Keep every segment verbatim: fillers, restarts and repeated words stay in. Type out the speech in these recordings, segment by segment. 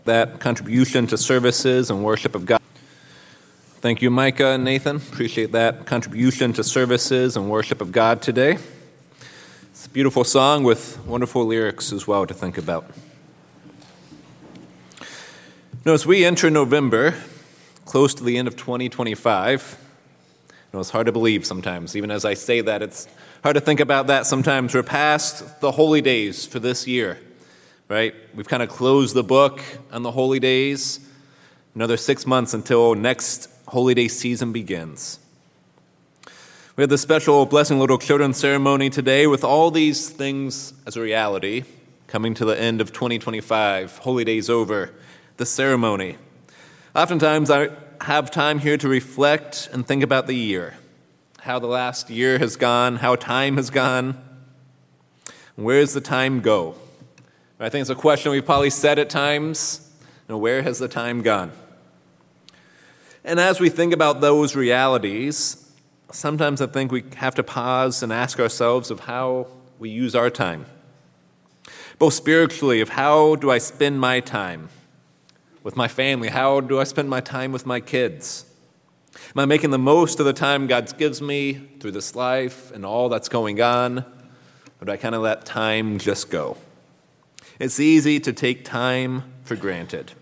That contribution to services and worship of God. Thank you, Micah and Nathan. Appreciate that contribution to services and worship of God today. It's a beautiful song with wonderful lyrics as well to think about. Now, as we enter November, close to the end of twenty twenty-five, you know, it's hard to believe sometimes. Even as I say that, it's hard to think about that sometimes. We're past the holy days for this year. Right? We've kind of closed the book on the holy days. Another six months until next holy day season begins. We have the special Blessing Little Children ceremony today with all these things as a reality. Coming to the end of twenty twenty-five, holy days over, the ceremony. Oftentimes I have time here to reflect and think about the year. How the last year has gone, how time has gone. Where does the time go? I think it's a question we've probably said at times. You know, where has the time gone? And as we think about those realities, sometimes I think we have to pause and ask ourselves of how we use our time. Both spiritually, of how do I spend my time with my family? How do I spend my time with my kids? Am I making the most of the time God gives me through this life and all that's going on? Or do I kind of let time just go? It's easy to take time for granted.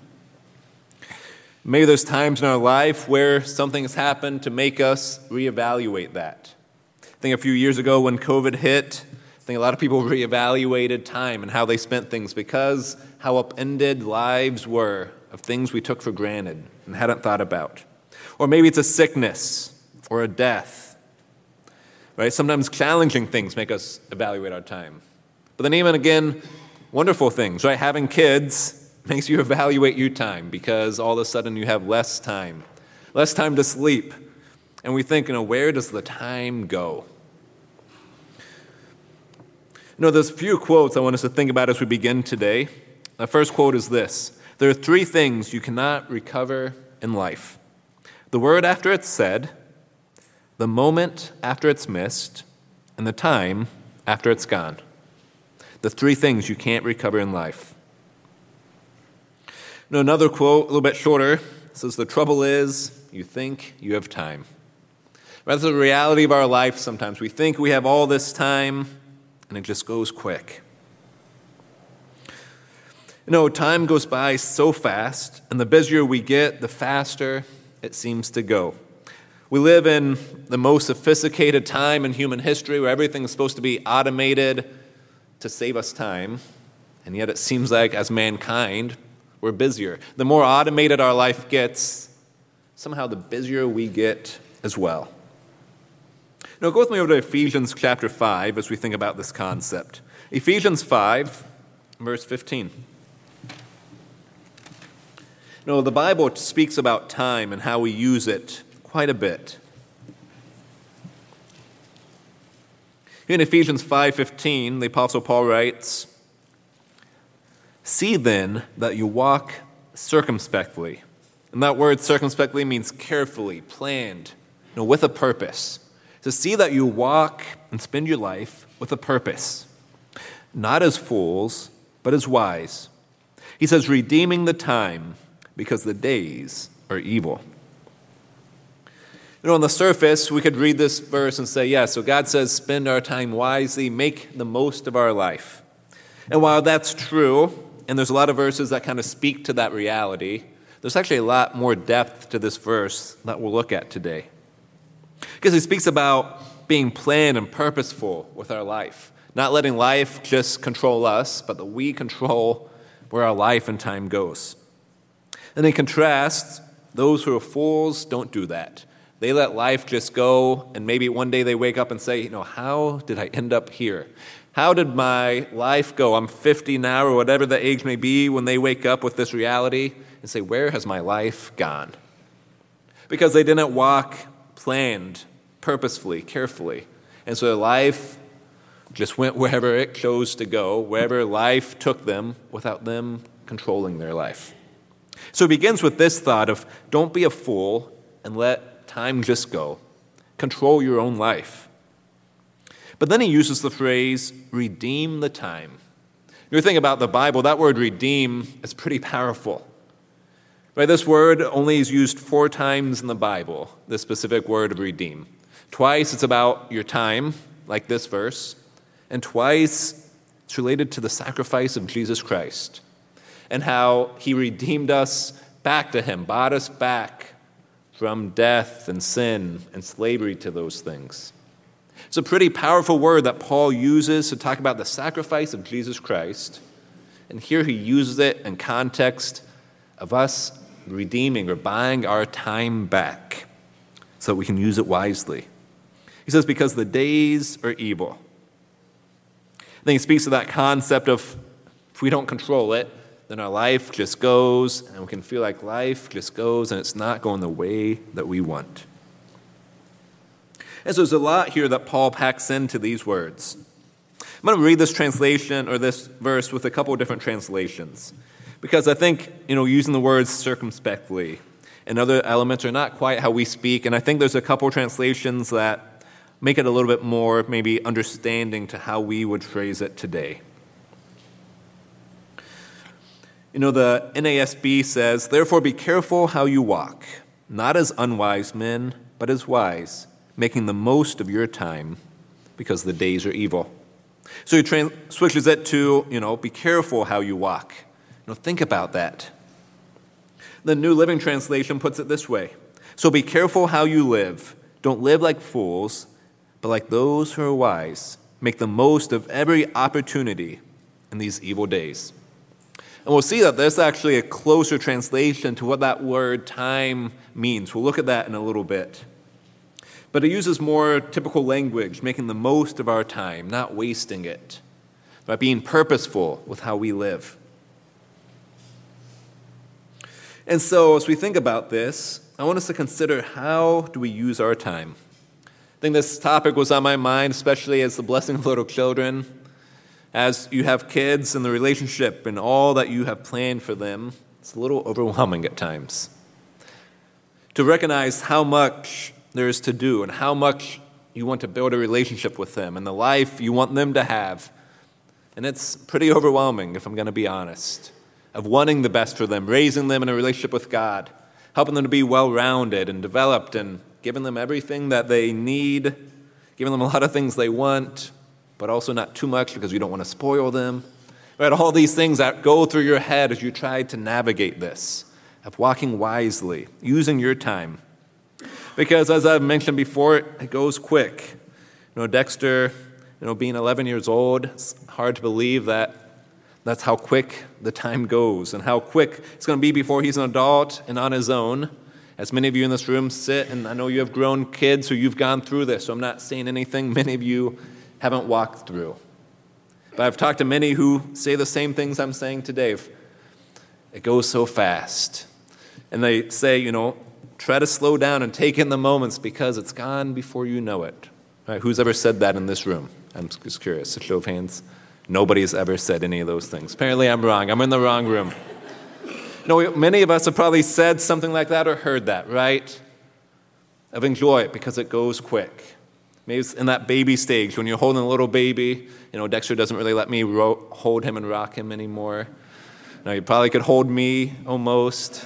Maybe there's times in our life where something has happened to make us reevaluate that. I think a few years ago when COVID hit, I think a lot of people reevaluated time and how they spent things because how upended lives were of things we took for granted and hadn't thought about. Or maybe it's a sickness or a death. Right? Sometimes challenging things make us evaluate our time. But then even again, wonderful things, right? Having kids makes you evaluate your time because all of a sudden you have less time, less time to sleep. And we think, you know, where does the time go? You know, there's a few quotes I want us to think about as we begin today. The first quote is this: there are three things you cannot recover in life. The word after it's said, the moment after it's missed, and the time after it's gone. The three things you can't recover in life. Now, another quote, a little bit shorter, says, the trouble is you think you have time. That's the reality of our life sometimes. We think we have all this time, and it just goes quick. You know, time goes by so fast, and the busier we get, the faster it seems to go. We live in the most sophisticated time in human history where everything is supposed to be automated to save us time, and yet it seems like as mankind, we're busier. The more automated our life gets, somehow the busier we get as well. Now go with me over to Ephesians chapter five as we think about this concept. Ephesians five, verse fifteen. Now the Bible speaks about time and how we use it quite a bit. In Ephesians five fifteen, the Apostle Paul writes, see then that you walk circumspectly. And that word circumspectly means carefully, planned, you know, with a purpose. To see that you walk and spend your life with a purpose. Not as fools, but as wise. He says, redeeming the time because the days are evil. You know, on the surface, we could read this verse and say, yeah, so God says, spend our time wisely, make the most of our life. And while that's true, and there's a lot of verses that kind of speak to that reality, there's actually a lot more depth to this verse that we'll look at today. Because he speaks about being planned and purposeful with our life, not letting life just control us, but that we control where our life and time goes. And in contrast, those who are fools don't do that. They let life just go, and maybe one day they wake up and say, you know, how did I end up here? How did my life go? I'm fifty now, or whatever the age may be, when they wake up with this reality and say, where has my life gone? Because they didn't walk planned, purposefully, carefully. And so their life just went wherever it chose to go, wherever life took them, without them controlling their life. So it begins with this thought of, don't be a fool and let time just go. Control your own life. But then he uses the phrase, redeem the time. You think about the Bible, that word redeem is pretty powerful. Right? This word only is used four times in the Bible, this specific word redeem. Twice it's about your time, like this verse, and twice it's related to the sacrifice of Jesus Christ and how he redeemed us back to him, bought us back from death and sin and slavery to those things. It's a pretty powerful word that Paul uses to talk about the sacrifice of Jesus Christ. And here he uses it in context of us redeeming or buying our time back so that we can use it wisely. He says, because the days are evil. I think he speaks to that concept of if we don't control it, then our life just goes, and we can feel like life just goes, and it's not going the way that we want. And so there's a lot here that Paul packs into these words. I'm going to read this translation or this verse with a couple of different translations because I think, you know, using the words circumspectly and other elements are not quite how we speak, and I think there's a couple of translations that make it a little bit more maybe understanding to how we would phrase it today. You know, the N A S B says, "Therefore be careful how you walk, not as unwise men, but as wise, making the most of your time, because the days are evil." So he trans- switches it to, you know, be careful how you walk. You know, think about that. The New Living Translation puts it this way: "So be careful how you live. Don't live like fools, but like those who are wise. Make the most of every opportunity in these evil days." And we'll see that there's actually a closer translation to what that word time means. We'll look at that in a little bit. But it uses more typical language, making the most of our time, not wasting it, by being purposeful with how we live. And so as we think about this, I want us to consider, how do we use our time? I think this topic was on my mind, especially as the blessing of little children. As you have kids and the relationship and all that you have planned for them, it's a little overwhelming at times. To recognize how much there is to do and how much you want to build a relationship with them and the life you want them to have. And it's pretty overwhelming, if I'm going to be honest, of wanting the best for them, raising them in a relationship with God, helping them to be well-rounded and developed and giving them everything that they need, giving them a lot of things they want, but also not too much because you don't want to spoil them. Right? All these things that go through your head as you try to navigate this, of walking wisely, using your time. Because as I've mentioned before, it goes quick. You know, Dexter, you know, being eleven years old, it's hard to believe that that's how quick the time goes and how quick it's going to be before he's an adult and on his own. As many of you in this room sit, and I know you have grown kids, so you've gone through this, so I'm not saying anything many of you haven't walked through. But I've talked to many who say the same things I'm saying today. It goes so fast. And they say, you know, try to slow down and take in the moments because it's gone before you know it. Right? Who's ever said that in this room? I'm just curious. A show of hands. Nobody's ever said any of those things. Apparently I'm wrong. I'm in the wrong room. You know, many of us have probably said something like that or heard that, right? Of enjoy it because it goes quick. Maybe it's in that baby stage when you're holding a little baby. You know, Dexter doesn't really let me ro- hold him and rock him anymore. Now, you probably could hold me almost.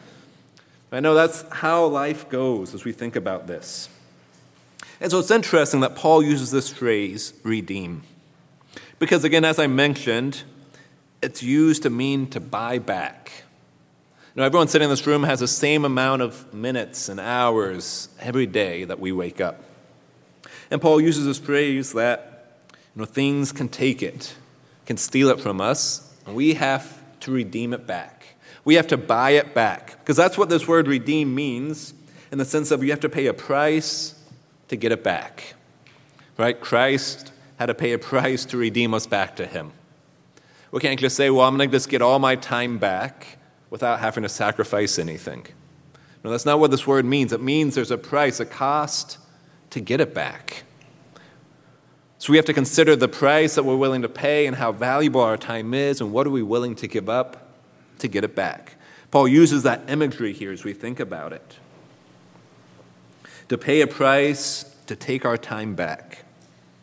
I know that's how life goes as we think about this. And so it's interesting that Paul uses this phrase, redeem. Because again, as I mentioned, it's used to mean to buy back. You know, everyone sitting in this room has the same amount of minutes and hours every day that we wake up. And Paul uses this phrase that, you know, things can take it, can steal it from us, and we have to redeem it back. We have to buy it back, because that's what this word redeem means, in the sense of you have to pay a price to get it back. Right? Christ had to pay a price to redeem us back to him. We can't just say, well, I'm going to just get all my time back without having to sacrifice anything. No, that's not what this word means. It means there's a price, a cost to get it back. So we have to consider the price that we're willing to pay and how valuable our time is and what are we willing to give up to get it back. Paul uses that imagery here as we think about it. To pay a price to take our time back.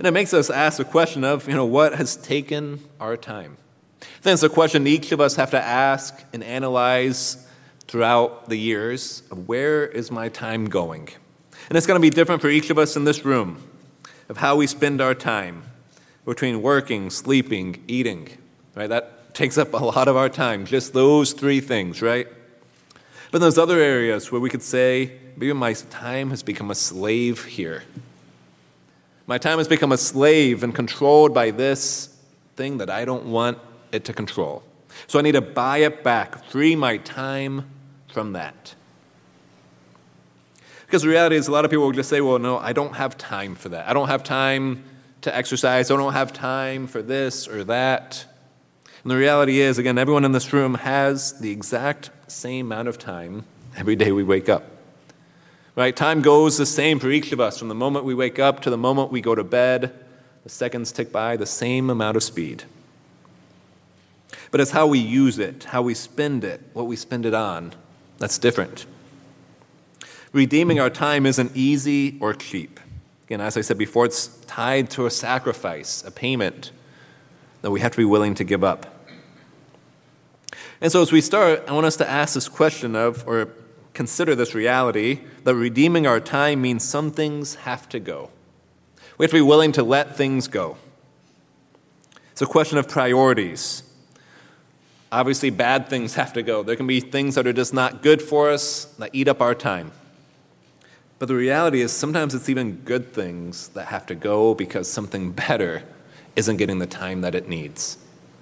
And it makes us ask the question of, you know, what has taken our time? I think it's a question each of us have to ask and analyze throughout the years of where is my time going? And it's going to be different for each of us in this room of how we spend our time between working, sleeping, eating, right? That takes up a lot of our time, just those three things, right? But there's other areas where we could say, maybe my time has become a slave here. My time has become a slave and controlled by this thing that I don't want it to control. So I need to buy it back, free my time from that. Because the reality is a lot of people will just say, well, no, I don't have time for that. I don't have time to exercise. I don't have time for this or that. And the reality is, again, everyone in this room has the exact same amount of time every day we wake up. Right? Time goes the same for each of us from the moment we wake up to the moment we go to bed. The seconds tick by the same amount of speed. But it's how we use it, how we spend it, what we spend it on, that's different. Redeeming our time isn't easy or cheap. Again, as I said before, it's tied to a sacrifice, a payment that we have to be willing to give up. And so as we start, I want us to ask this question of, or consider this reality, that redeeming our time means some things have to go. We have to be willing to let things go. It's a question of priorities. Obviously, bad things have to go. There can be things that are just not good for us, that eat up our time. But the reality is sometimes it's even good things that have to go because something better isn't getting the time that it needs.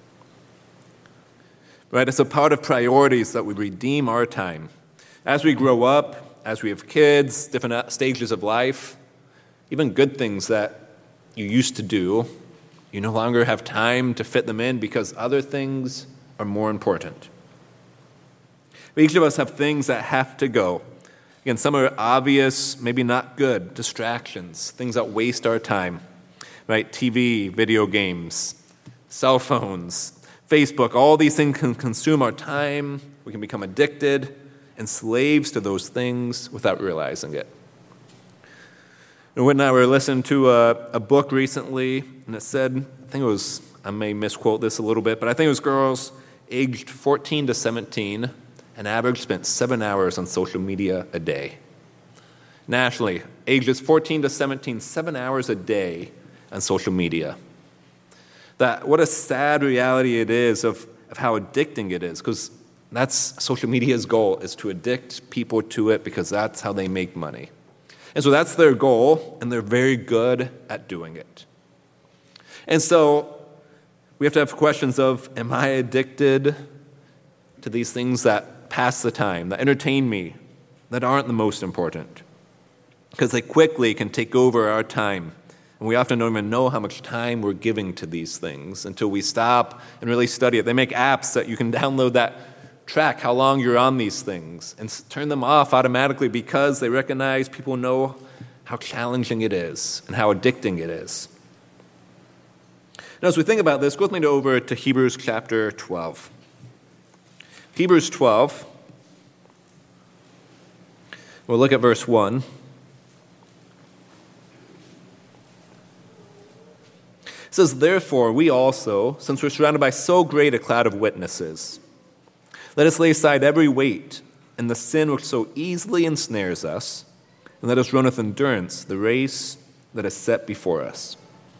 Right? It's a part of priorities that we redeem our time. As we grow up, as we have kids, different stages of life, even good things that you used to do, you no longer have time to fit them in because other things are more important. But each of us have things that have to go. Again, some are obvious, maybe not good, distractions, things that waste our time, right? T V, video games, cell phones, Facebook, all these things can consume our time. We can become addicted and slaves to those things without realizing it. And Whit and I were listening to a, a book recently, and it said, I think it was, I may misquote this a little bit, but I think it was girls aged fourteen to seventeen, an average spent seven hours on social media a day. Nationally, ages fourteen to seventeen, seven hours a day on social media. That what a sad reality it is of, of how addicting it is, because that's social media's goal, is to addict people to it because that's how they make money. And so that's their goal, and they're very good at doing it. And so we have to have questions of, am I addicted to these things that pass the time, that entertain me, that aren't the most important? Because they quickly can take over our time. And we often don't even know how much time we're giving to these things until we stop and really study it. They make apps that you can download that track how long you're on these things and turn them off automatically because they recognize people know how challenging it is and how addicting it is. Now, as we think about this, go with me over to Hebrews chapter twelve. Hebrews twelve, we'll look at verse one. It says, therefore, we also, since we're surrounded by so great a cloud of witnesses, let us lay aside every weight and the sin which so easily ensnares us, and let us run with endurance the race that is set before us.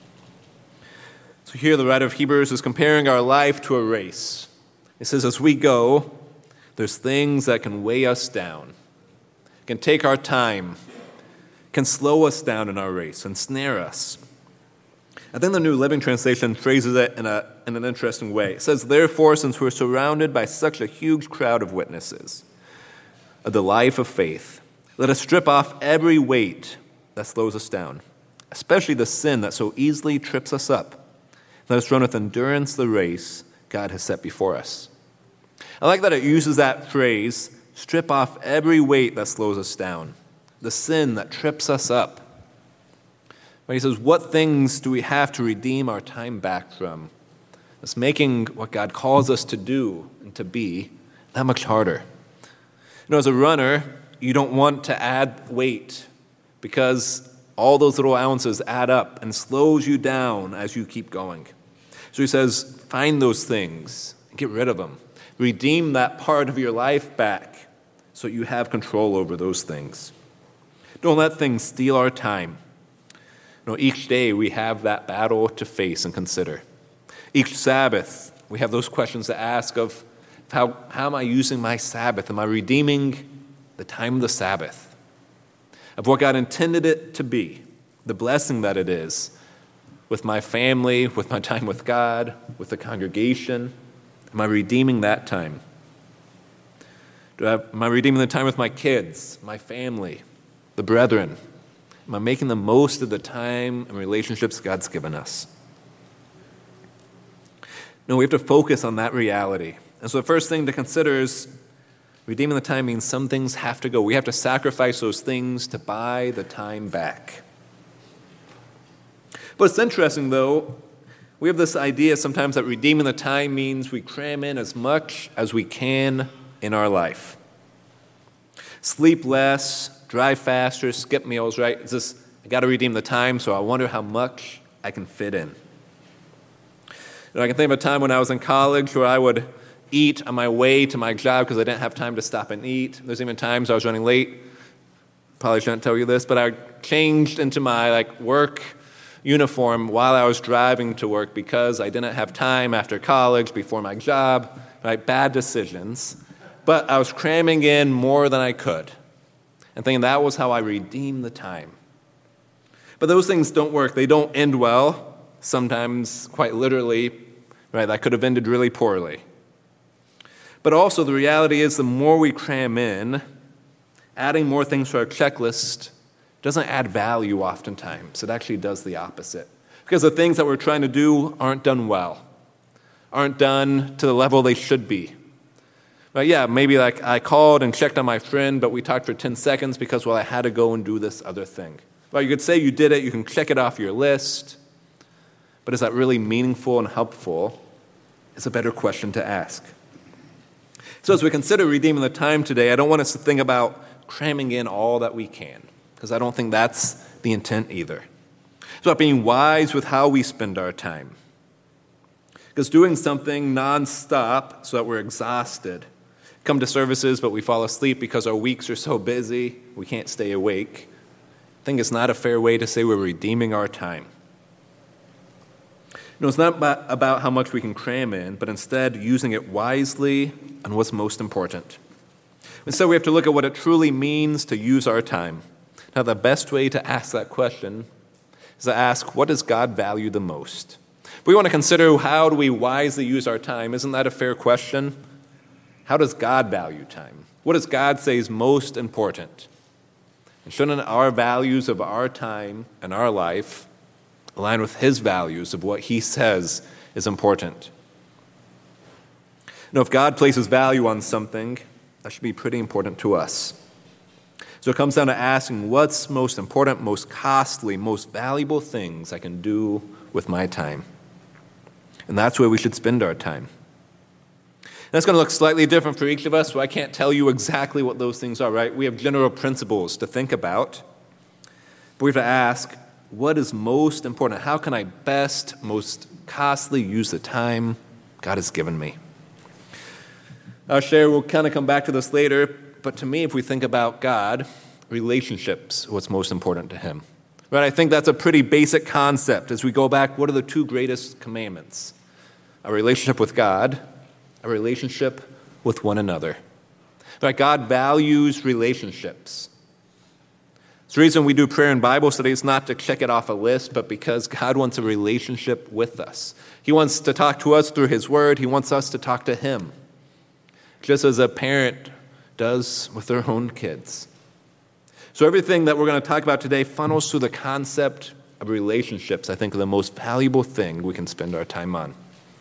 So here the writer of Hebrews is comparing our life to a race. He says, as we go, there's things that can weigh us down, can take our time, can slow us down in our race, ensnare us. I think the New Living Translation phrases it in, a, in an interesting way. It says, therefore, since we're surrounded by such a huge crowd of witnesses of the life of faith, let us strip off every weight that slows us down, especially the sin that so easily trips us up. Let us run with endurance the race God has set before us. I like that it uses that phrase, strip off every weight that slows us down, the sin that trips us up. But he says, what things do we have to redeem our time back from? It's making what God calls us to do and to be that much harder. You know, as a runner, you don't want to add weight because all those little ounces add up and slows you down as you keep going. So he says, find those things, get rid of them. Redeem that part of your life back so you have control over those things. Don't let things steal our time. You know, each day we have that battle to face and consider. Each Sabbath, we have those questions to ask of how, how am I using my Sabbath? Am I redeeming the time of the Sabbath? Of what God intended it to be, the blessing that it is, with my family, with my time with God, with the congregation. Am I redeeming that time? Do I have, am I redeeming the time with my kids, my family, the brethren? Am I making the most of the time and relationships God's given us? No, we have to focus on that reality. And so the first thing to consider is redeeming the time means some things have to go. We have to sacrifice those things to buy the time back. But it's interesting, though, we have this idea sometimes that redeeming the time means we cram in as much as we can in our life. Sleep less, drive faster, skip meals, right? It's just, I got to redeem the time, so I wonder how much I can fit in. You know, I can think of a time when I was in college where I would eat on my way to my job because I didn't have time to stop and eat. There's even times I was running late. Probably shouldn't tell you this, but I changed into my like work uniform while I was driving to work because I didn't have time after college, before my job, right? Bad decisions. But I was cramming in more than I could and thinking that was how I redeemed the time. But those things don't work. They don't end well, sometimes quite literally, right? That could have ended really poorly. But also the reality is the more we cram in, adding more things to our checklist doesn't add value oftentimes. It actually does the opposite. Because the things that we're trying to do aren't done well, aren't done to the level they should be. But yeah, maybe like I called and checked on my friend, but we talked for ten seconds because, well, I had to go and do this other thing. Well, you could say you did it, you can check it off your list, but is that really meaningful and helpful? It's a better question to ask. So as we consider redeeming the time today, I don't want us to think about cramming in all that we can, because I don't think that's the intent either. It's about being wise with how we spend our time. Because doing something nonstop so that we're exhausted, come to services but we fall asleep because our weeks are so busy, we can't stay awake, I think it's not a fair way to say we're redeeming our time. No, it's not about how much we can cram in, but instead using it wisely on what's most important. And so we have to look at what it truly means to use our time. Now, the best way to ask that question is to ask, what does God value the most? If we want to consider how do we wisely use our time, isn't that a fair question? How does God value time? What does God say is most important? And shouldn't our values of our time and our life align with His values of what He says is important? You know, if God places value on something, that should be pretty important to us. So it comes down to asking what's most important, most costly, most valuable things I can do with my time. And that's where we should spend our time. And that's going to look slightly different for each of us, so I can't tell you exactly what those things are, right? We have general principles to think about. But we have to ask, what is most important? How can I best, most costly use the time God has given me? I'll share, we'll kind of come back to this later, but to me, if we think about God, relationships are what's most important to Him. Right? I think that's a pretty basic concept. As we go back, what are the two greatest commandments? A relationship with God, a relationship with one another. Right? God values relationships. It's the reason we do prayer and Bible study is not to check it off a list, but because God wants a relationship with us. He wants to talk to us through His Word. He wants us to talk to Him, just as a parent does with their own kids. So everything that we're going to talk about today funnels through the concept of relationships. I think are the most valuable thing we can spend our time on.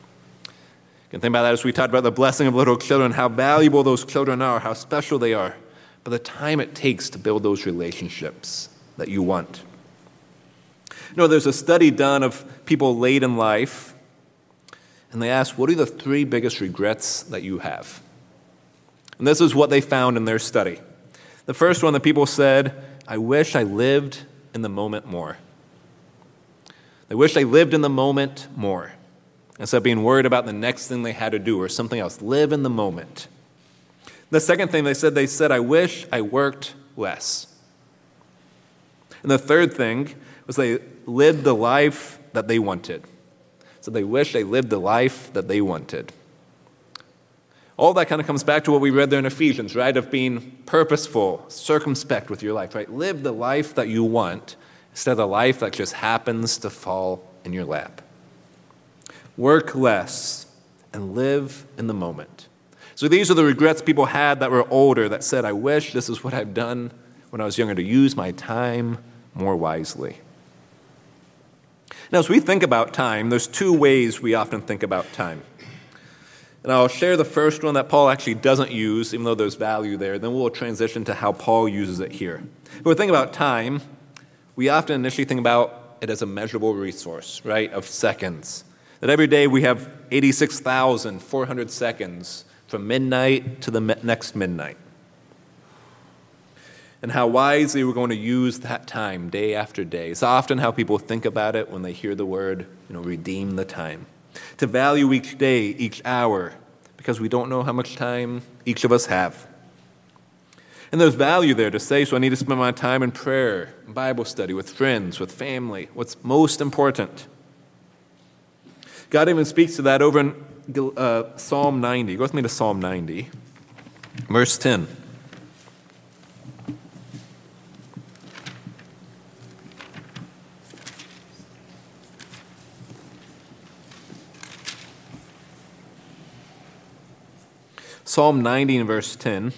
You can think about that as we talked about the blessing of little children, how valuable those children are, how special they are, but the time it takes to build those relationships that you want. You know, there's a study done of people late in life, and they asked, what are the three biggest regrets that you have? And this is what they found in their study. The first one, the people said, I wish I lived in the moment more. They wish they lived in the moment more, instead of being worried about the next thing they had to do or something else. Live in the moment. The second thing they said, they said, I wish I worked less. And the third thing was they lived the life that they wanted. So they wish they lived the life that they wanted. All that kind of comes back to what we read there in Ephesians, right? Of being purposeful, circumspect with your life, right? Live the life that you want instead of the life that just happens to fall in your lap. Work less and live in the moment. So these are the regrets people had that were older that said, I wish this is what I've done when I was younger, to use my time more wisely. Now, as we think about time, there's two ways we often think about time. And I'll share the first one that Paul actually doesn't use, even though there's value there. Then we'll transition to how Paul uses it here. But when we think about time, we often initially think about it as a measurable resource, right, of seconds. That every day we have eighty-six thousand four hundred seconds from midnight to the next midnight. And how wisely we're going to use that time day after day. It's often how people think about it when they hear the word, you know, redeem the time. To value each day, each hour, because we don't know how much time each of us have. And there's value there to say, so I need to spend my time in prayer, Bible study, with friends, with family, what's most important. God even speaks to that over in uh, Psalm ninety. Go with me to Psalm ninety, verse ten. Psalm ninety and verse ten.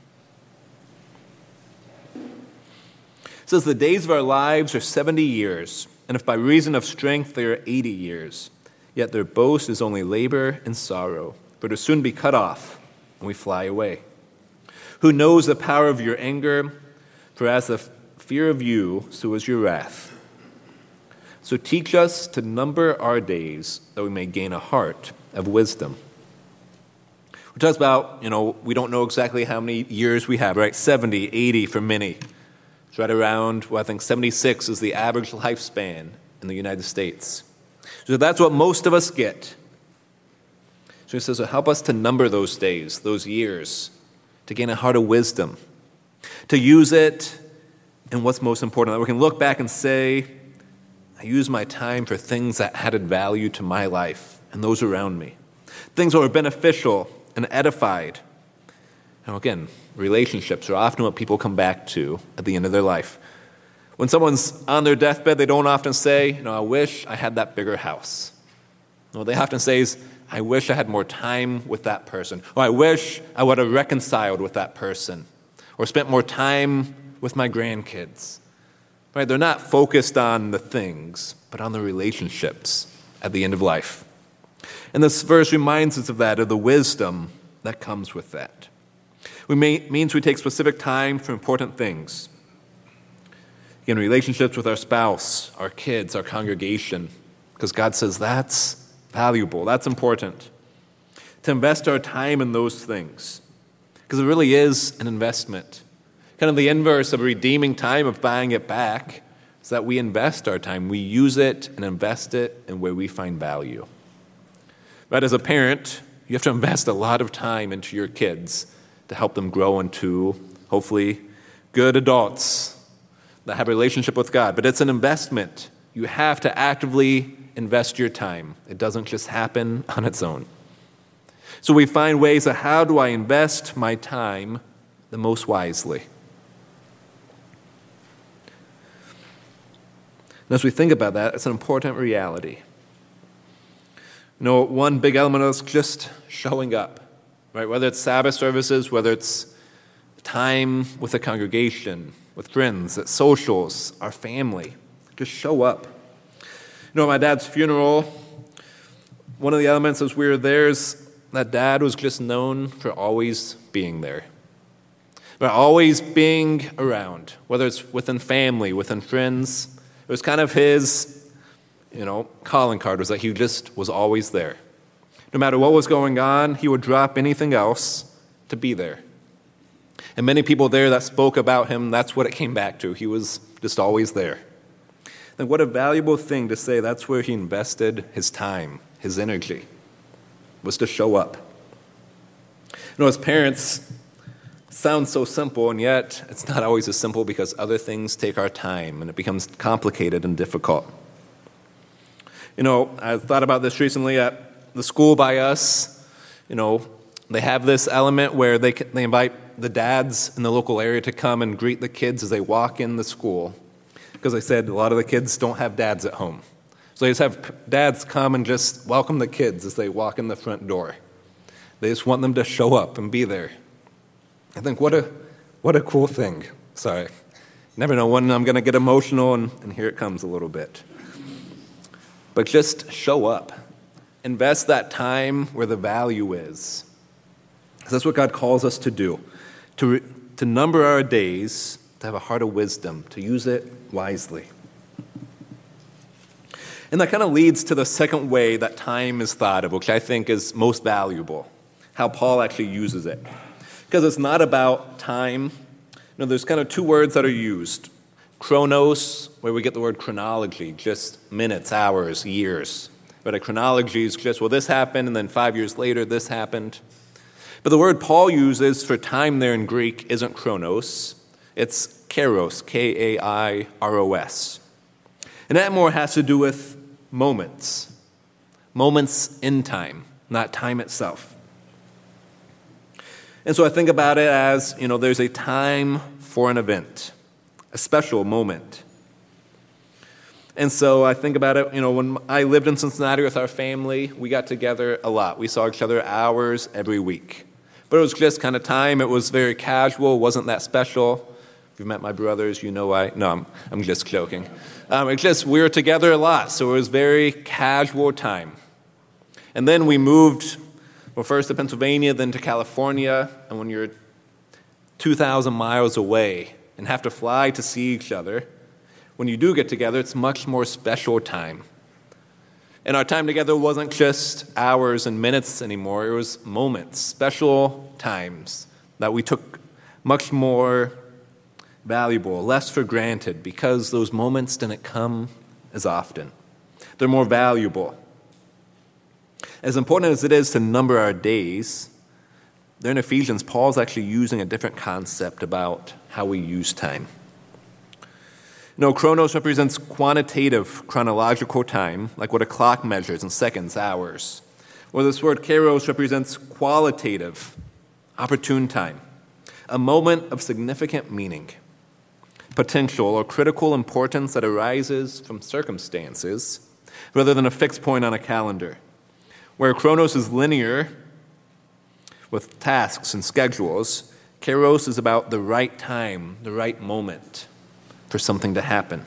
It says, the days of our lives are seventy years, and if by reason of strength they are eighty years, yet their boast is only labor and sorrow, but will soon be cut off, and we fly away. Who knows the power of your anger? For as the fear of you, so is your wrath. So teach us to number our days, that we may gain a heart of wisdom. We talk about, you know, we don't know exactly how many years we have, right? seventy, eighty for many. It's right around, well, I think seventy-six is the average lifespan in the United States. So that's what most of us get. So he says, so help us to number those days, those years, to gain a heart of wisdom, to use it in what's most important. That we can look back and say, I used my time for things that added value to my life and those around me. Things that were beneficial and edified. Now again, relationships are often what people come back to at the end of their life. When someone's on their deathbed, they don't often say, you know, I wish I had that bigger house. No, they often say is, I wish I had more time with that person. Or I wish I would have reconciled with that person. Or spent more time with my grandkids. Right? They're not focused on the things, but on the relationships at the end of life. And this verse reminds us of that, of the wisdom that comes with that. It may, means we take specific time for important things. Again, relationships with our spouse, our kids, our congregation, because God says that's valuable, that's important. To invest our time in those things, because it really is an investment. Kind of the inverse of redeeming time, of buying it back, is that we invest our time. We use it and invest it in where we find value. Right, as a parent, you have to invest a lot of time into your kids to help them grow into, hopefully, good adults that have a relationship with God. But it's an investment. You have to actively invest your time. It doesn't just happen on its own. So we find ways of how do I invest my time the most wisely. And as we think about that, it's an important reality. You know, one big element of this is just showing up, right? Whether it's Sabbath services, whether it's time with the congregation, with friends, at socials, our family, just show up. You know, at my dad's funeral, one of the elements as we were there is that dad was just known for always being there. But always being around, whether it's within family, within friends. It was kind of his, you know, calling card was that he just was always there. No matter what was going on, he would drop anything else to be there. And many people there that spoke about him, that's what it came back to. He was just always there. Then what a valuable thing to say that's where he invested his time, his energy, was to show up. You know, as parents, it sounds so simple, and yet it's not always as simple because other things take our time, and it becomes complicated and difficult. You know, I thought about this recently at the school by us. You know, they have this element where they they invite the dads in the local area to come and greet the kids as they walk in the school. Because they said a lot of the kids don't have dads at home. So they just have dads come and just welcome the kids as they walk in the front door. They just want them to show up and be there. I think what a what a cool thing. Sorry. Never know when I'm going to get emotional, and, and here it comes a little bit. But just show up. Invest that time where the value is. That's what God calls us to do. To, re, to number our days, to have a heart of wisdom, to use it wisely. And that kind of leads to the second way that time is thought of, which I think is most valuable, how Paul actually uses it. Because it's not about time. You know, there's kind of two words that are used. Chronos, where we get the word chronology, just minutes, hours, years. But a chronology is just, well, this happened, and then five years later, this happened. But the word Paul uses for time there in Greek isn't chronos. It's kairos, K A I R O S. And that more has to do with moments. Moments in time, not time itself. And so I think about it as, you know, there's a time for an event, a special moment. And so I think about it, you know, when I lived in Cincinnati with our family, we got together a lot. We saw each other hours every week. But it was just kind of time. It was very casual, wasn't that special. If you've met my brothers, you know I, no, I'm, I'm just joking. Um, it just, we were together a lot, so it was very casual time. And then we moved, well, first to Pennsylvania, then to California, and when you're two thousand miles away and have to fly to see each other, when you do get together, it's much more special time. And our time together wasn't just hours and minutes anymore. It was moments, special times that we took much more valuable, less for granted, because those moments didn't come as often. They're more valuable. As important as it is to number our days, there in Ephesians, Paul's actually using a different concept about how we use time. You know, chronos represents quantitative, chronological time, like what a clock measures in seconds, hours. Or this word kairos represents qualitative, opportune time, a moment of significant meaning, potential or critical importance that arises from circumstances rather than a fixed point on a calendar. Where chronos is linear with tasks and schedules, kairos is about the right time, the right moment for something to happen.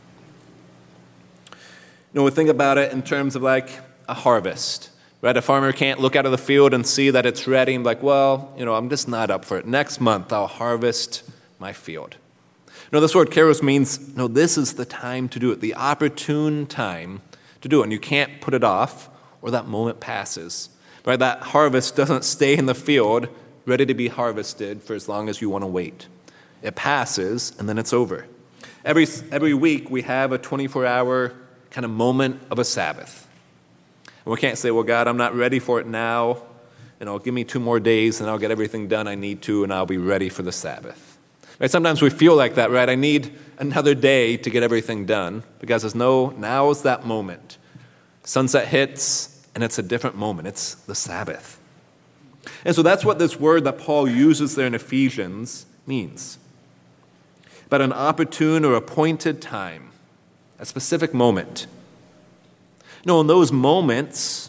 You know, we think about it in terms of like a harvest, right? A farmer can't look out of the field and see that it's ready and be like, well, you know, I'm just not up for it. Next month, I'll harvest my field. You know, this word kairos means, no, this is the time to do it, the opportune time to do it. And you can't put it off or that moment passes, right? That harvest doesn't stay in the field ready to be harvested for as long as you want to wait. It passes and then it's over. Every every week we have a twenty-four hour kind of moment of a Sabbath. And we can't say, well, God, I'm not ready for it now. You know, give me two more days and I'll get everything done I need to and I'll be ready for the Sabbath. Right? Sometimes we feel like that, right? I need another day to get everything done. But God says, no, now is that moment. Sunset hits and it's a different moment. It's the Sabbath. And so that's what this word that Paul uses there in Ephesians means. But an opportune or appointed time, a specific moment. No, in those moments,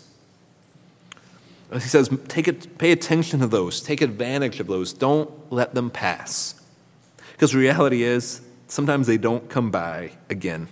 he says, take it, pay attention to those, take advantage of those, don't let them pass. Because the reality is, sometimes they don't come by again.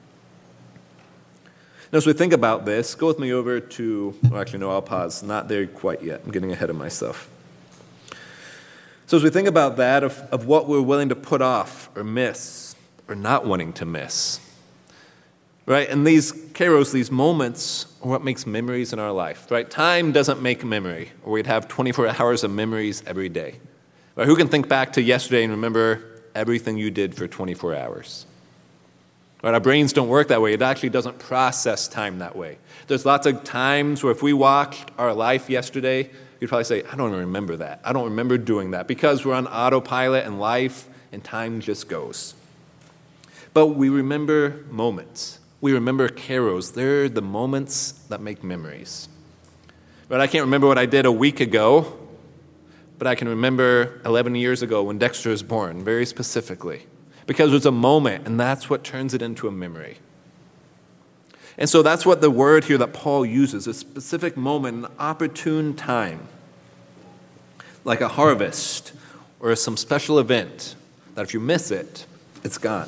Now, as we think about this, go with me over to, well, actually, no, I'll pause, not there quite yet, I'm getting ahead of myself. So as we think about that, of, of what we're willing to put off or miss or not wanting to miss, right? And these kairos, these moments, are what makes memories in our life, right? Time doesn't make memory, or we'd have twenty-four hours of memories every day. Right? Who can think back to yesterday and remember everything you did for twenty-four hours? Right? Our brains don't work that way. It actually doesn't process time that way. There's lots of times where if we watched our life yesterday, you'd probably say, I don't remember that. I don't remember doing that, because we're on autopilot in life and time just goes. But we remember moments. We remember kairos. They're the moments that make memories. But I can't remember what I did a week ago, but I can remember eleven years ago when Dexter was born, very specifically, because it was a moment, and that's what turns it into a memory. And so that's what the word here that Paul uses, a specific moment, an opportune time, like a harvest or some special event, that if you miss it, it's gone.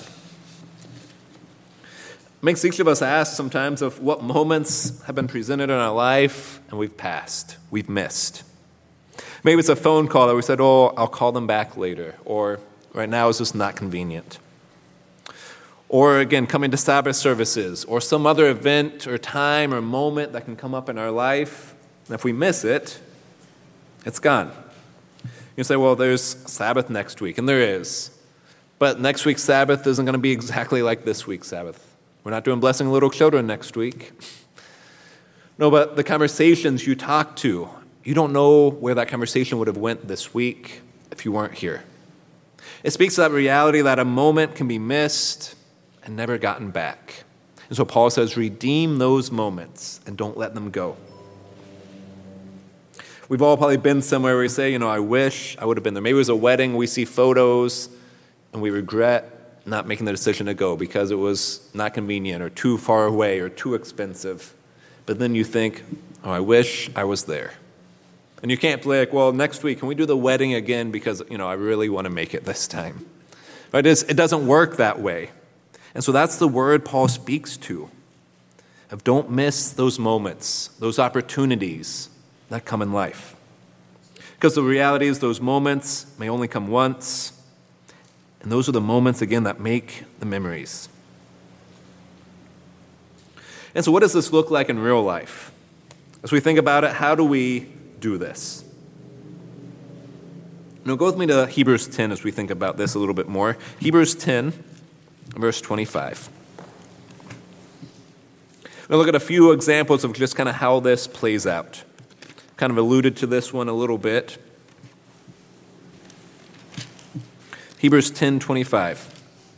It makes each of us ask sometimes of what moments have been presented in our life and we've passed, we've missed. Maybe it's a phone call that we said, oh, I'll call them back later, or right now it's just not convenient. Or again, coming to Sabbath services, or some other event or time or moment that can come up in our life, and if we miss it, it's gone. You say, well, there's Sabbath next week, and there is. But next week's Sabbath isn't going to be exactly like this week's Sabbath. We're not doing blessing little children next week. No, but the conversations you talk to, you don't know where that conversation would have went this week if you weren't here. It speaks to that reality that a moment can be missed and never gotten back. And so Paul says, redeem those moments and don't let them go. We've all probably been somewhere where we say, you know, I wish I would have been there. Maybe it was a wedding, we see photos, and we regret not making the decision to go because it was not convenient or too far away or too expensive. But then you think, oh, I wish I was there. And you can't be like, well, next week, can we do the wedding again because, you know, I really want to make it this time. Right? It, is, it doesn't work that way. And so that's the word Paul speaks to, of don't miss those moments, those opportunities that come in life. Because the reality is those moments may only come once, and those are the moments, again, that make the memories. And so what does this look like in real life? As we think about it, how do we do this? Now go with me to Hebrews ten as we think about this a little bit more. Hebrews ten, verse twenty-five. We'll look at a few examples of just kind of how this plays out. Kind of alluded to this one a little bit. Hebrews ten twenty-five.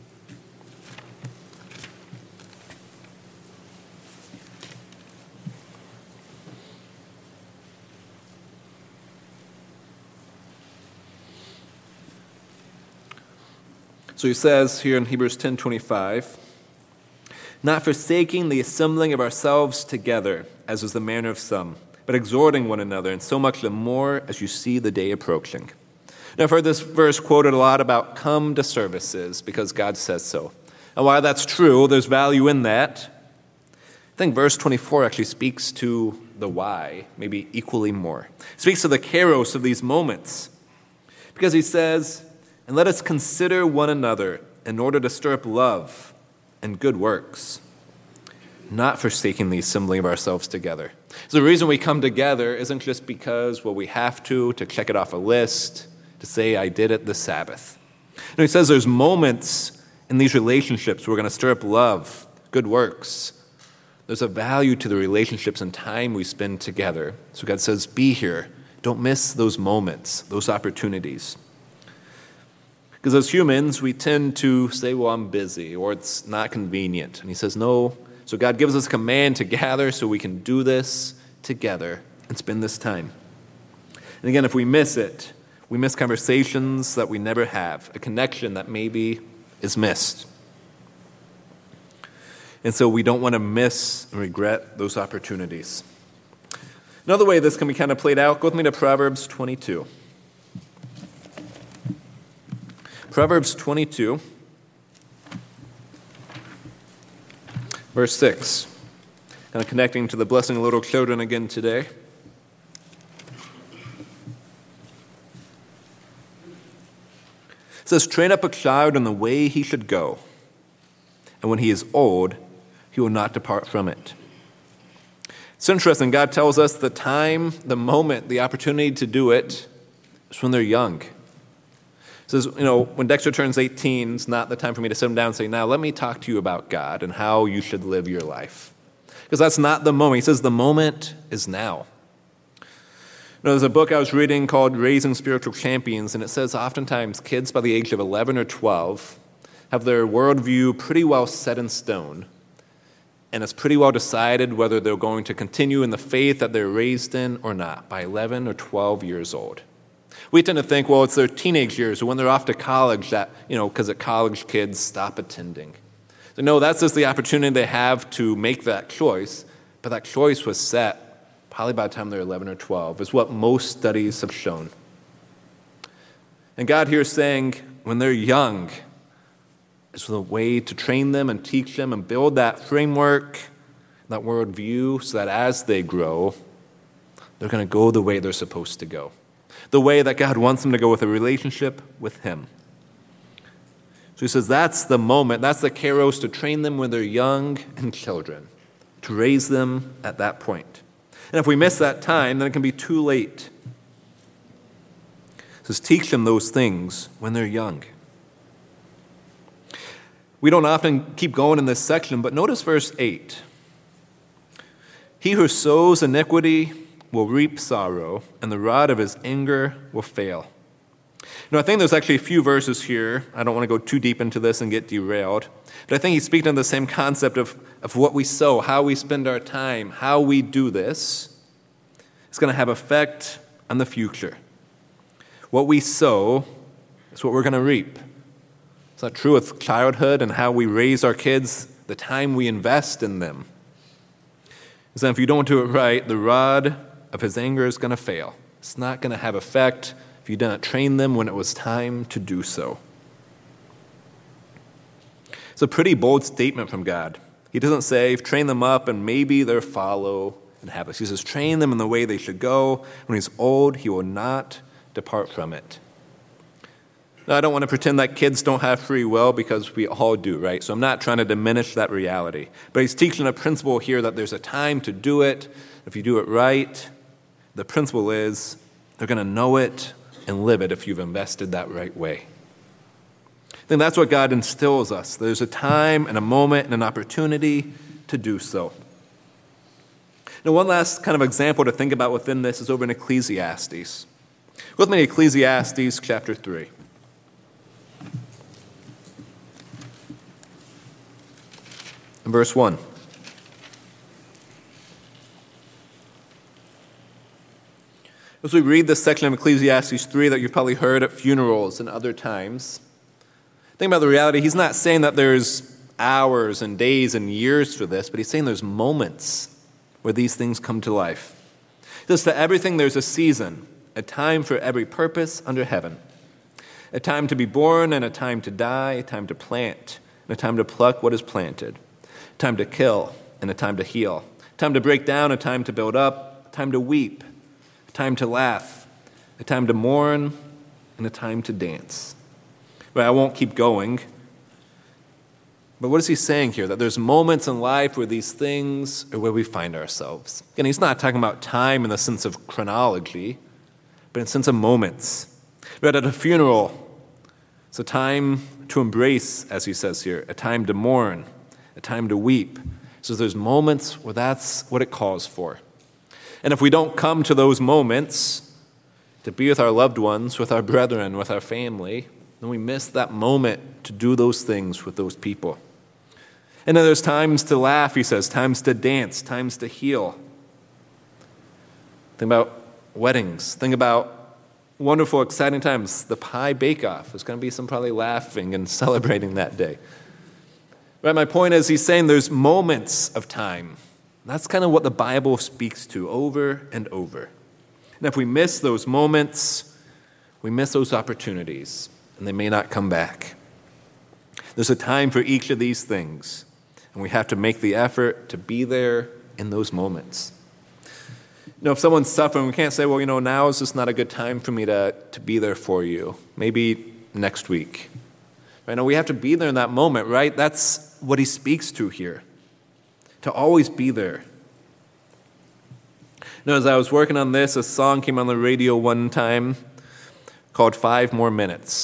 So he says here in Hebrews ten twenty-five, not forsaking the assembling of ourselves together, as is the manner of some, but exhorting one another, and so much the more as you see the day approaching. Now, I've heard this verse quoted a lot about come to services because God says so. And while that's true, there's value in that. I think verse twenty-four actually speaks to the why, maybe equally more. It speaks to the kairos of these moments. Because he says, and let us consider one another in order to stir up love and good works, not forsaking the assembling of ourselves together. So the reason we come together isn't just because, well, we have to, to check it off a list, to say I did it this Sabbath. No, he says there's moments in these relationships where we're going to stir up love, good works. There's a value to the relationships and time we spend together. So God says, be here. Don't miss those moments, those opportunities. Because as humans, we tend to say, well, I'm busy, or it's not convenient. And he says, no. So God gives us a command to gather so we can do this together and spend this time. And again, if we miss it, we miss conversations that we never have, a connection that maybe is missed. And so we don't want to miss and regret those opportunities. Another way this can be kind of played out, go with me to Proverbs twenty-two. Proverbs twenty-two, verse six. Kind of connecting to the blessing of little children again today. It says, train up a child in the way he should go, and when he is old, he will not depart from it. It's interesting. God tells us the time, the moment, the opportunity to do it is when they're young. says, you know, when Dexter turns eighteen, it's not the time for me to sit him down and say, now let me talk to you about God and how you should live your life. Because that's not the moment. He says the moment is now. You know, there's a book I was reading called Raising Spiritual Champions, and it says oftentimes kids by the age of eleven or twelve have their worldview pretty well set in stone, and it's pretty well decided whether they're going to continue in the faith that they're raised in or not by eleven or twelve years old. We tend to think, well, it's their teenage years or when they're off to college that, you know, because at college kids stop attending. So no, that's just the opportunity they have to make that choice, but that choice was set probably by the time they're eleven or twelve, is what most studies have shown. And God here is saying, when they're young, it's the way to train them and teach them and build that framework, that worldview, so that as they grow, they're going to go the way they're supposed to go. The way that God wants them to go with a relationship with Him. So he says that's the moment, that's the kairos, to train them when they're young and children, to raise them at that point. And if we miss that time, then it can be too late. He says teach them those things when they're young. We don't often keep going in this section, but notice verse eight. He who sows iniquity will reap sorrow, and the rod of his anger will fail. You know, I think there's actually a few verses here. I don't want to go too deep into this and get derailed. But I think he's speaking to the same concept of, of what we sow, how we spend our time, how we do this. It's going to have effect on the future. What we sow is what we're going to reap. It's not true with childhood and how we raise our kids, the time we invest in them. Is that if you don't do it right, the rod of his anger is going to fail. It's not going to have effect if you didn't train them when it was time to do so. It's a pretty bold statement from God. He doesn't say, train them up and maybe they'll follow and have this. He says, train them in the way they should go. When he's old, he will not depart from it. Now, I don't want to pretend that kids don't have free will, because we all do, right? So I'm not trying to diminish that reality. But he's teaching a principle here that there's a time to do it. If you do it right, the principle is they're going to know it and live it if you've invested that right way. I think that's what God instills us. There's a time and a moment and an opportunity to do so. Now, one last kind of example to think about within this is over in Ecclesiastes. Go with me to Ecclesiastes chapter three. In verse one. As we read this section of Ecclesiastes three that you've probably heard at funerals and other times, think about the reality. He's not saying that there's hours and days and years for this, but he's saying there's moments where these things come to life. He says to everything there's a season, a time for every purpose under heaven, a time to be born and a time to die, a time to plant and a time to pluck what is planted, a time to kill and a time to heal, a time to break down, a time to build up, a time to weep, a time to laugh, a time to mourn, and a time to dance. But I won't keep going. But what is he saying here? That there's moments in life where these things are where we find ourselves. Again, he's not talking about time in the sense of chronology, but in the sense of moments. But at a funeral, it's a time to embrace, as he says here, a time to mourn, a time to weep. So there's moments where that's what it calls for. And if we don't come to those moments to be with our loved ones, with our brethren, with our family, then we miss that moment to do those things with those people. And then there's times to laugh, he says, times to dance, times to heal. Think about weddings. Think about wonderful, exciting times. The pie bake-off. There's going to be some probably laughing and celebrating that day. Right, my point is he's saying there's moments of time. That's kind of what the Bible speaks to over and over. And if we miss those moments, we miss those opportunities, and they may not come back. There's a time for each of these things, and we have to make the effort to be there in those moments. You know, if someone's suffering, we can't say, well, you know, now is just not a good time for me to, to be there for you. Maybe next week. Right? No, we have to be there in that moment, right? That's what he speaks to here. To always be there. You know, as I was working on this, a song came on the radio one time called Five More Minutes.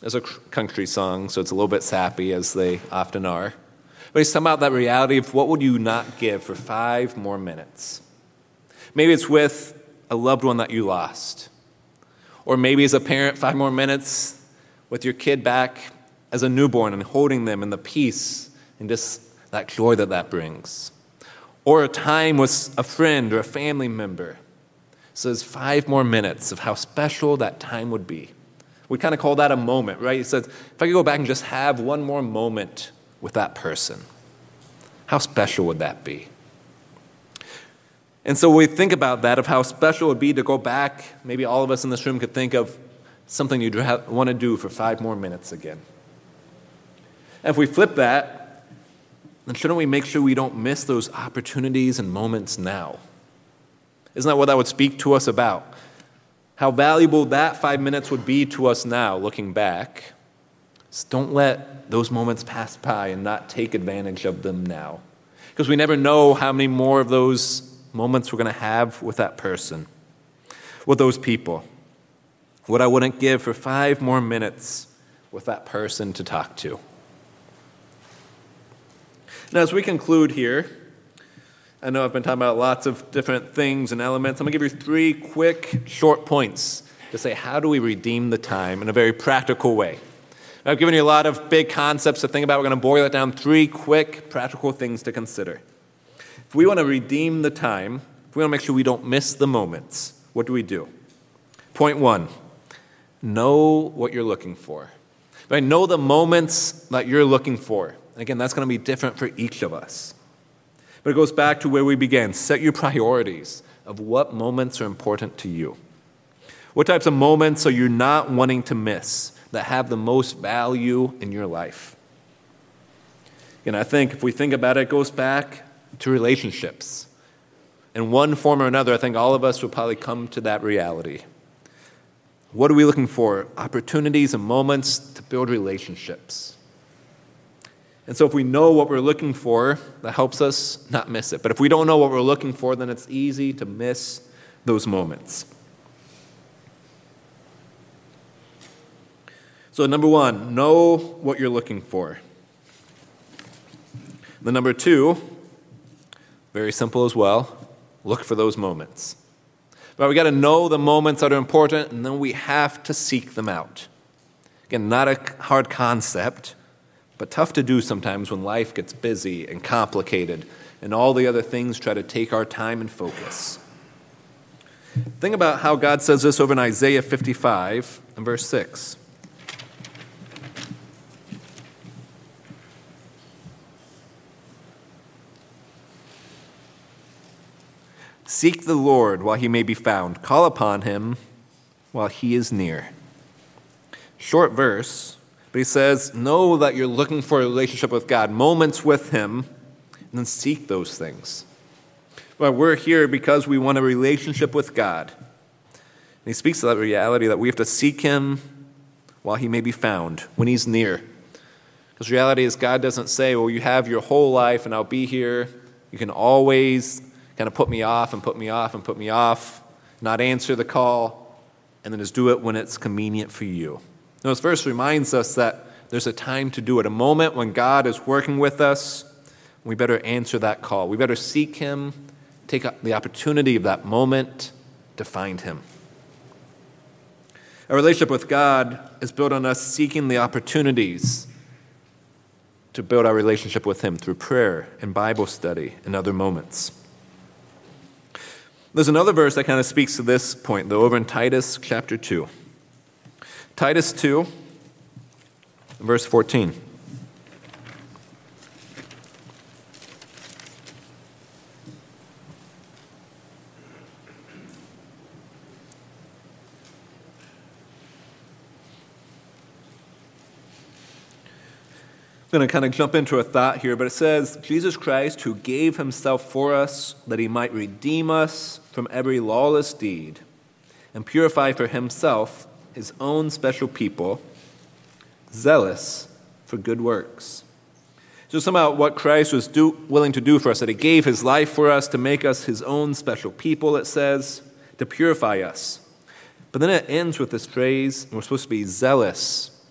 It's a country song, so it's a little bit sappy, as they often are. But he's talking about that reality of what would you not give for five more minutes? Maybe it's with a loved one that you lost. Or maybe as a parent, five more minutes with your kid back as a newborn and holding them in the peace and just that joy that that brings. Or a time with a friend or a family member. So there's five more minutes of how special that time would be. We kind of call that a moment, right? He says, if I could go back and just have one more moment with that person, how special would that be? And so we think about that, of how special it would be to go back. Maybe all of us in this room could think of something you'd have, want to do for five more minutes again. And if we flip that, then shouldn't we make sure we don't miss those opportunities and moments now? Isn't that what that would speak to us about? How valuable that five minutes would be to us now, looking back. Just don't let those moments pass by and not take advantage of them now. Because we never know how many more of those moments we're going to have with that person, with those people. What I wouldn't give for five more minutes with that person to talk to. Now, as we conclude here, I know I've been talking about lots of different things and elements. I'm going to give you three quick, short points to say, how do we redeem the time in a very practical way? I've given you a lot of big concepts to think about. We're going to boil it down three quick, practical things to consider. If we want to redeem the time, if we want to make sure we don't miss the moments, what do we do? Point one, know what you're looking for. Right? Know the moments that you're looking for. Again, that's going to be different for each of us. But it goes back to where we began. Set your priorities of what moments are important to you. What types of moments are you not wanting to miss that have the most value in your life? And I think if we think about it, it goes back to relationships. In one form or another, I think all of us will probably come to that reality. What are we looking for? Opportunities and moments to build relationships. And so if we know what we're looking for, that helps us not miss it. But if we don't know what we're looking for, then it's easy to miss those moments. So number one, know what you're looking for. The number two, very simple as well, look for those moments. But we got to know the moments that are important, and then we have to seek them out. Again, not a hard concept, but tough to do sometimes when life gets busy and complicated and all the other things try to take our time and focus. Think about how God says this over in Isaiah fifty-five and verse six. Seek the Lord while he may be found. Call upon him while he is near. Short verse. But he says, know that you're looking for a relationship with God, moments with him, and then seek those things. But we're here because we want a relationship with God. And he speaks to that reality that we have to seek him while he may be found, when he's near. Because reality is God doesn't say, well, you have your whole life and I'll be here. You can always kind of put me off and put me off and put me off, not answer the call, and then just do it when it's convenient for you. Now, this verse reminds us that there's a time to do it, a moment when God is working with us. We better answer that call. We better seek him, take the opportunity of that moment to find him. Our relationship with God is built on us seeking the opportunities to build our relationship with him through prayer and Bible study and other moments. There's another verse that kind of speaks to this point, though, over in Titus chapter two. Titus two, verse fourteen. I'm going to kind of jump into a thought here, but it says, Jesus Christ, who gave himself for us that he might redeem us from every lawless deed and purify for himself his own special people, zealous for good works. So somehow what Christ was do, willing to do for us, that he gave his life for us to make us his own special people, it says, to purify us. But then it ends with this phrase, we're supposed to be zealous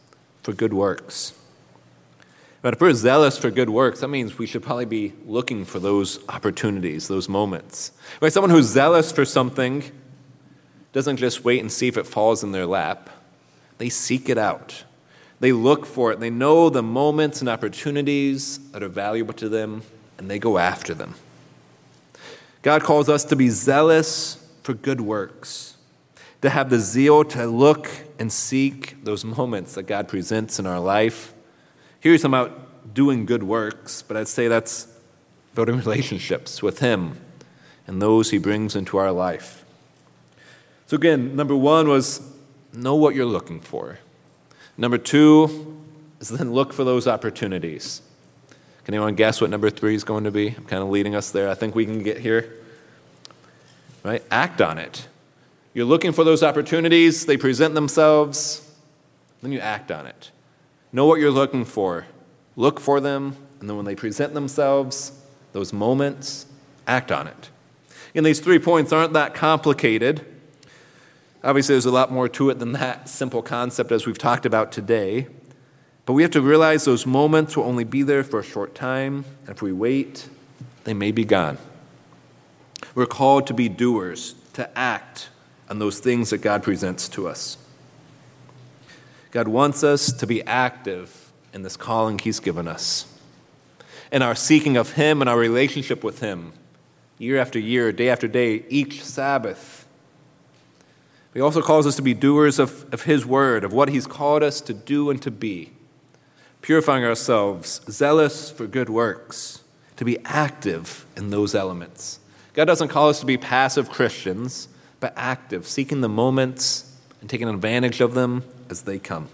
for good works. But if we're zealous for good works, that means we should probably be looking for those opportunities, those moments. Right? Someone who's zealous for something doesn't just wait and see if it falls in their lap. They seek it out. They look for it. They know the moments and opportunities that are valuable to them, and they go after them. God calls us to be zealous for good works, to have the zeal to look and seek those moments that God presents in our life. Here he's about doing good works, but I'd say that's building relationships with him and those he brings into our life. So again, number one was know what you're looking for. Number two is then look for those opportunities. Can anyone guess what number three is going to be? I'm kind of leading us there. I think we can get here. Right? Act on it. You're looking for those opportunities. They present themselves. Then you act on it. Know what you're looking for. Look for them. And then when they present themselves, those moments, act on it. And these three points aren't that complicated. Obviously, there's a lot more to it than that simple concept as we've talked about today. But we have to realize those moments will only be there for a short time. And if we wait, they may be gone. We're called to be doers, to act on those things that God presents to us. God wants us to be active in this calling he's given us, in our seeking of him and our relationship with him, year after year, day after day, each Sabbath. He also calls us to be doers of, of his word, of what he's called us to do and to be, purifying ourselves, zealous for good works, to be active in those elements. God doesn't call us to be passive Christians, but active, seeking the moments and taking advantage of them as they come.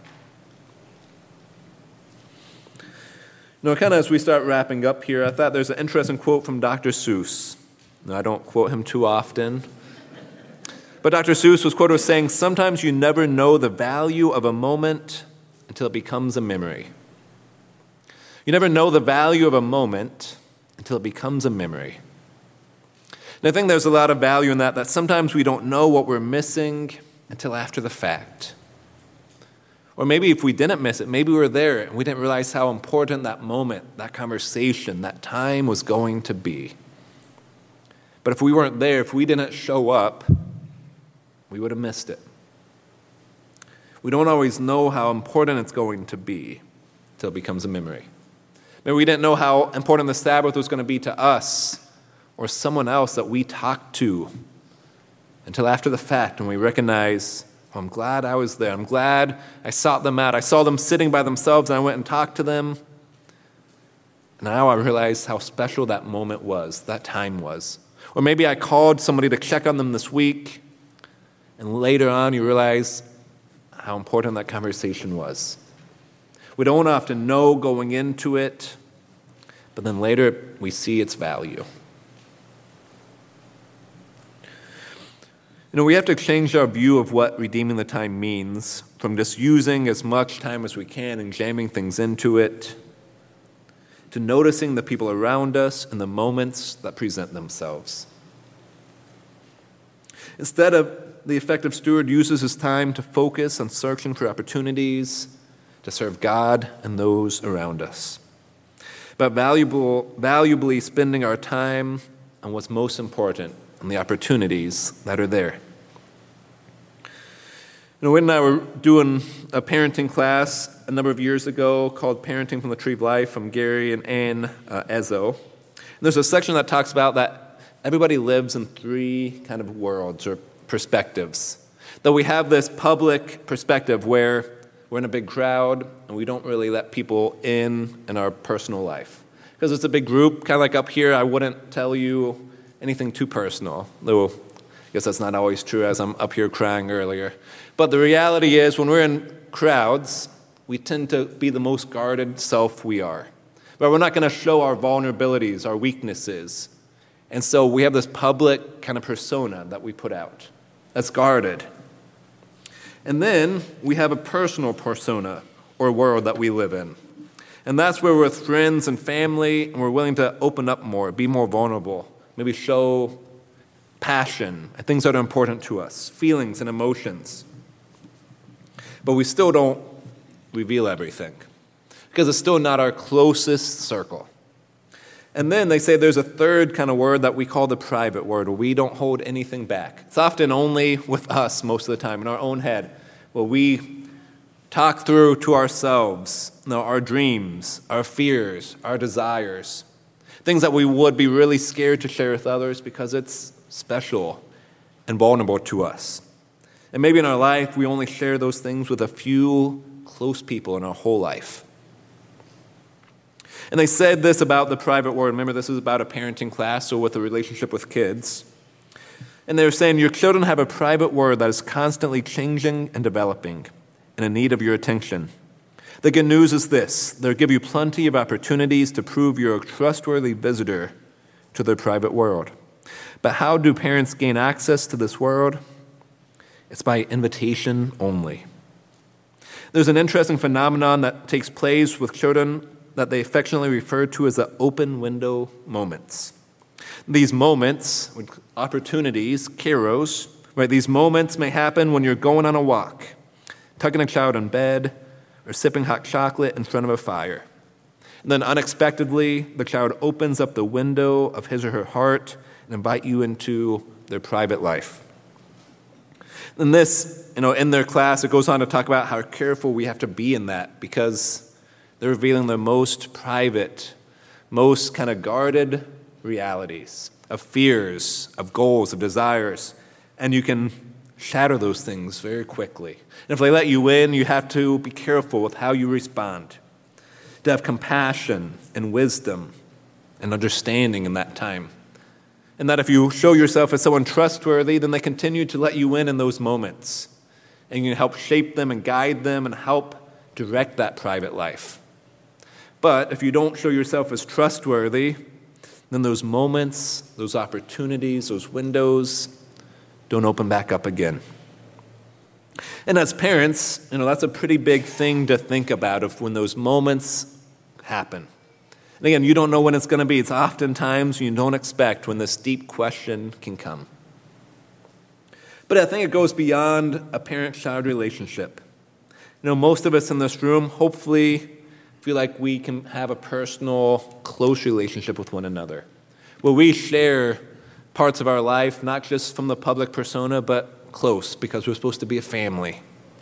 You know, kind of as we start wrapping up here, I thought there's an interesting quote from Doctor Seuss. Now, I don't quote him too often, but Doctor Seuss was quoted as saying, "Sometimes you never know the value of a moment until it becomes a memory." You never know the value of a moment until it becomes a memory. And I think there's a lot of value in that, that sometimes we don't know what we're missing until after the fact. Or maybe if we didn't miss it, maybe we were there and we didn't realize how important that moment, that conversation, that time was going to be. But if we weren't there, if we didn't show up, we would have missed it. We don't always know how important it's going to be until it becomes a memory. Maybe we didn't know how important the Sabbath was going to be to us or someone else that we talked to until after the fact, when we recognize, oh, I'm glad I was there. I'm glad I sought them out. I saw them sitting by themselves, and I went and talked to them. And now I realize how special that moment was, that time was. Or maybe I called somebody to check on them this week, and later on you realize how important that conversation was. We don't often know going into it, but then later we see its value. You know, we have to change our view of what redeeming the time means from just using as much time as we can and jamming things into it to noticing the people around us and the moments that present themselves. Instead of the effective steward uses his time to focus on searching for opportunities to serve God and those around us, but valuable, valuably spending our time on what's most important and the opportunities that are there. You know, Wynn and I were doing a parenting class a number of years ago called Parenting from the Tree of Life from Gary and Ann uh, Ezzo. And there's a section that talks about that everybody lives in three kind of worlds or perspectives. That we have this public perspective where we're in a big crowd and we don't really let people in in our personal life. Because it's a big group, kind of like up here, I wouldn't tell you anything too personal, though I guess that's not always true as I'm up here crying earlier. But the reality is when we're in crowds, we tend to be the most guarded self we are. But we're not going to show our vulnerabilities, our weaknesses. And so we have this public kind of persona that we put out that's guarded. And then we have a personal persona or world that we live in. And that's where we're with friends and family and we're willing to open up more, be more vulnerable. Maybe show passion and things that are important to us, feelings and emotions. But we still don't reveal everything, because it's still not our closest circle. And then they say there's a third kind of word that we call the private word, where we don't hold anything back. It's often only with us most of the time, in our own head, where we talk through to ourselves, you know, our dreams, our fears, our desires, things that we would be really scared to share with others because it's special and vulnerable to us. And maybe in our life, we only share those things with a few close people in our whole life. And they said this about the private word. Remember, this is about a parenting class, so with a relationship with kids. And they were saying, your children have a private word that is constantly changing and developing and in need of your attention. The good news is this: they'll give you plenty of opportunities to prove you're a trustworthy visitor to their private world. But how do parents gain access to this world? It's by invitation only. There's an interesting phenomenon that takes place with children that they affectionately refer to as the open window moments. These moments, opportunities, kairos, right? These moments may happen when you're going on a walk, tucking a child in bed, or sipping hot chocolate in front of a fire. And then unexpectedly, the child opens up the window of his or her heart and invite you into their private life. And this, you know, in their class, it goes on to talk about how careful we have to be in that, because they're revealing their most private, most kind of guarded realities of fears, of goals, of desires, and you can shatter those things very quickly. And if they let you in, you have to be careful with how you respond, to have compassion and wisdom and understanding in that time. And that if you show yourself as someone trustworthy, then they continue to let you in in those moments. And you can help shape them and guide them and help direct that private life. But if you don't show yourself as trustworthy, then those moments, those opportunities, those windows don't open back up again. And as parents, you know, that's a pretty big thing to think about of when those moments happen. And again, you don't know when it's going to be. It's oftentimes you don't expect when this deep question can come. But I think it goes beyond a parent-child relationship. You know, most of us in this room hopefully feel like we can have a personal, close relationship with one another, where we share parts of our life, not just from the public persona, but close, because we're supposed to be a family.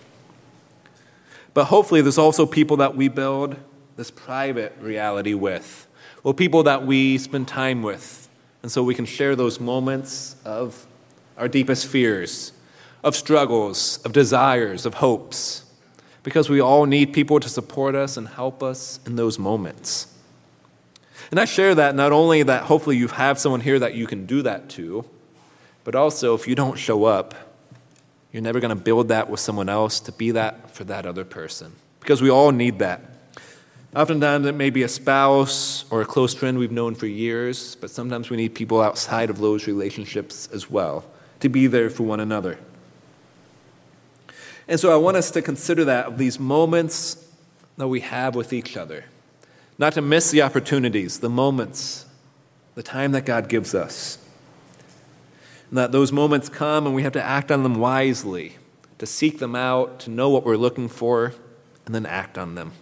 But hopefully there's also people that we build this private reality with, or people that we spend time with, and so we can share those moments of our deepest fears, of struggles, of desires, of hopes, because we all need people to support us and help us in those moments. And I share that not only that hopefully you have someone here that you can do that to, but also if you don't show up, you're never going to build that with someone else to be that for that other person, because we all need that. Oftentimes it may be a spouse or a close friend we've known for years, but sometimes we need people outside of those relationships as well to be there for one another. And so I want us to consider that of these moments that we have with each other. Not to miss the opportunities, the moments, the time that God gives us. And that those moments come and we have to act on them wisely, to seek them out, to know what we're looking for, and then act on them.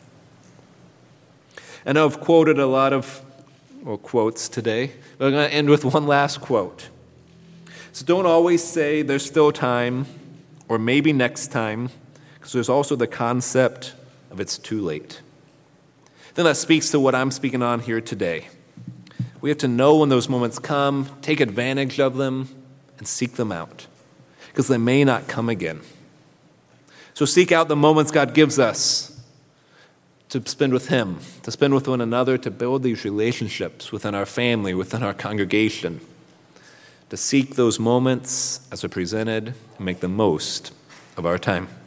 I know I've quoted a lot of well, quotes today, but I'm going to end with one last quote. So don't always say there's still time, or maybe next time, because there's also the concept of it's too late. Then that speaks to what I'm speaking on here today. We have to know when those moments come, take advantage of them, and seek them out, because they may not come again. So seek out the moments God gives us to spend with Him, to spend with one another, to build these relationships within our family, within our congregation, to seek those moments as they're presented and make the most of our time.